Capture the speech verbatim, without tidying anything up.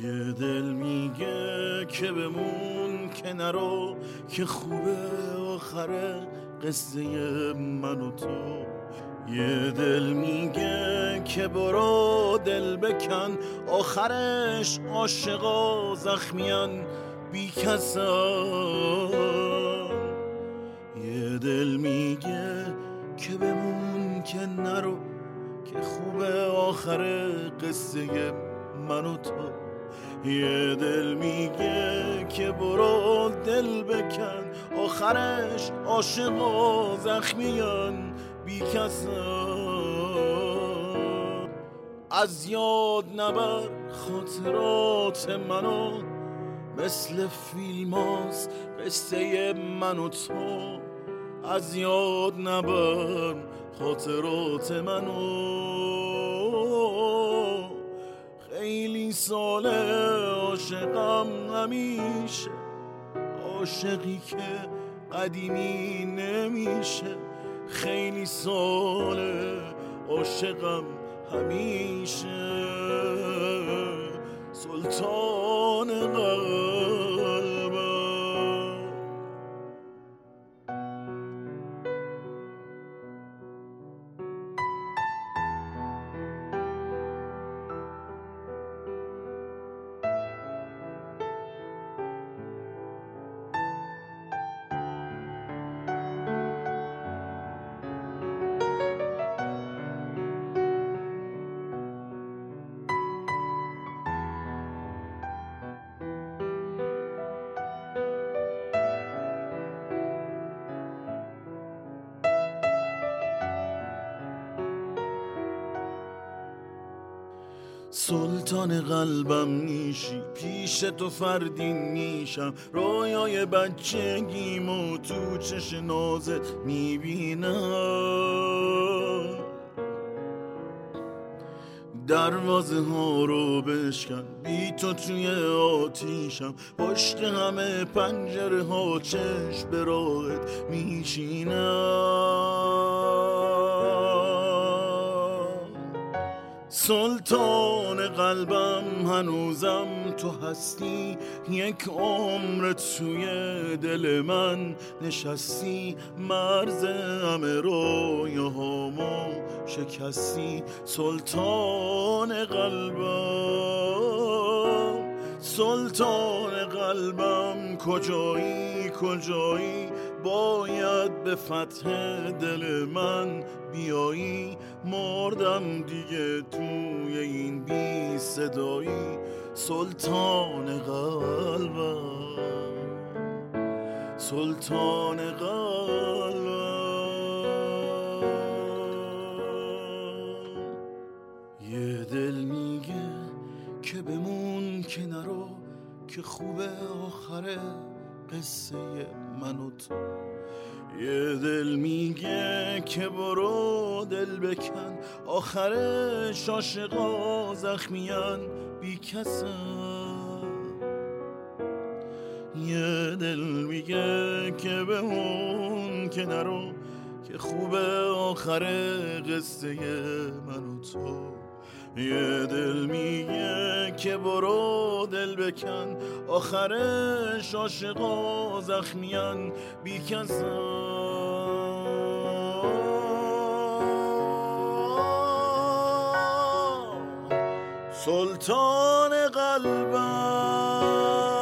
یه دل میگه که بمون که نرو، که خوبه آخره قصه من و تو. یه دل میگه که برو دل بکن، آخرش عاشقا زخمیان بی کسان. یه دل میگه که بمون که نرو، که خوبه آخر قصه من و تو. یه دل میگه که برو دل بکن، آخرش عاشقا زخمیان بی کسان. از یاد نبر خاطرات منو، مثل فیلم هاست قصه من و تو. از یاد نبر خاطرات منو، خیلی ساله عاشقم همیشه، عاشقی که قدیمی نمیشه. خیلی ساله عاشقم همیشه، سلطان قلبم. سلطان قلبم میشی، پیش تو فردین میشم. رویای بچگیمو تو چش نازت میبینم. دروازه ها رو بشکن، بی تو توی آتیشم. پشت همه پنجره ها چشم به راهت میشینم. سلطان قلبم هنوزم تو هستی، یک عمر توی دل من نشستی. مرز همه رویاهامو شکستی، سلطان قلبم. سلطان قلبم کجایی کجایی، باید به فتح دل من بیایی. مردم دیگه توی این بی صدایی، سلطان قلبم، سلطان قلبم. یه دل میگه که بمون که نرو، که خوبه آخره قصه من و تو. یه دل میگه که برو دل بکن، آخرش عاشقا زخمیان بی کسن. یه دل میگه که بمون که نرو، که خوبه آخر قصه من و تو. یه دل میگه که برو دل بکن، آخرش عاشقا زخمیان بی کسن. سلطان قلبم.